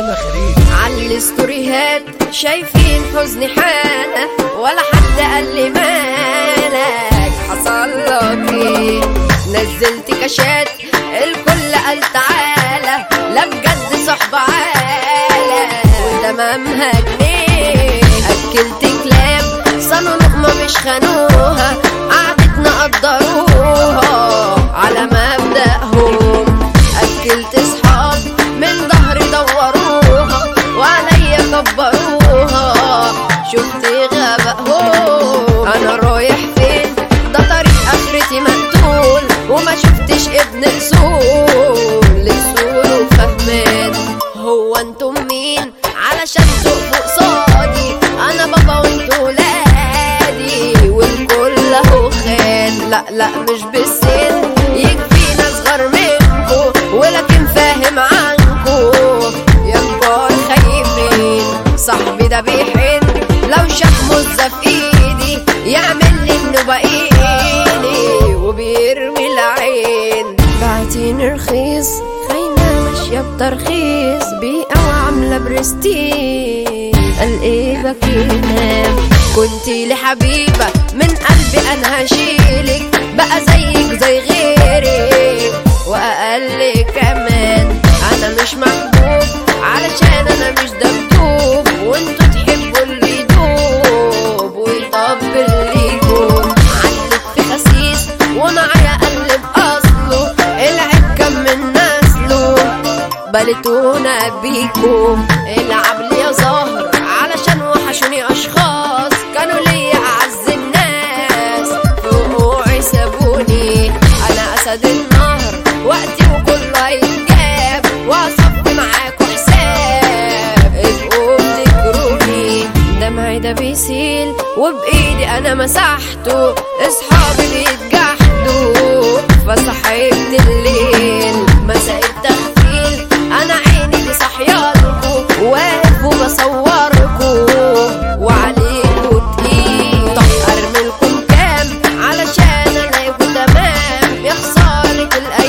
يلا خير. على الستوريهات شايفين حزني حالة، ولا حد قال لي مالك حصل لك ايه. نزلت كاشات الكل قال تعالى، لا بجد صحبة عالة وتمامها جنيه. اكلت كلاب صنوا لقمة مش خانوها، قعدتنا قدروها على مبدأهم. اكلت صحاب من ظهري دوروها وعليا كبروها، شفت غبائهم. انا رايح فين؟ ده طريق اخرتي مقتول، وما شفتش ابن اصول اصول وفهمان. هو انتم مين علشان تقفوا قصادي؟ انا بابا وانتوا ولادي والكل اهو خان. لا لا مش بالسن، يكفينا اصغر منكو ولكن فاهم عنكو يا كبار خايفين. صاحبي ده بيحن لو شاف مزة في ايدي، يعمل لي انه باقيني وبيرمي العين. بعتين رخيص خاينة ماشية بترخيص، بيئة وعاملة برستيج. قال ايه بكينا؟ كنتي لي حبيبة من قلبي انا هشيلك، بقى زيك زي غيرك واقل كمان. انا مش محبوب علشان انا مش دبدوب، وانتوا تحبوا اللي يدوب ويطبل ليكم. علق في خسيس ومعايا قلب اصله، العب كم من نسله بلتونا بيكم. العب لي يا زهر علشان وحشوني اشخاص كانوا ليا اعز الناس، في وقوعي سابوني. انا اسد النهر وقتي وكله هيتجاب، واصفي معاكوا حساب ابقوا بتكرهوني. دمعي ده بيسيل وبايدي انا مسحته، اصحابي بيتجحدوا فصحيت الليل. مساء التغفيل انا عيني دي صحيالكوا، واقف وبصوركوا وعليكوا تقيل. طب ارملكم كام علشان الاقيكوا تمام؟ يا خسارة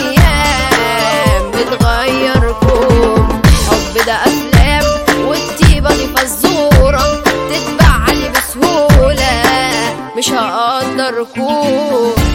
الايام بتغيركم. حب ده افلام والطيبة دي فزورة، تتبع لي بسهولة مش هقدركوا.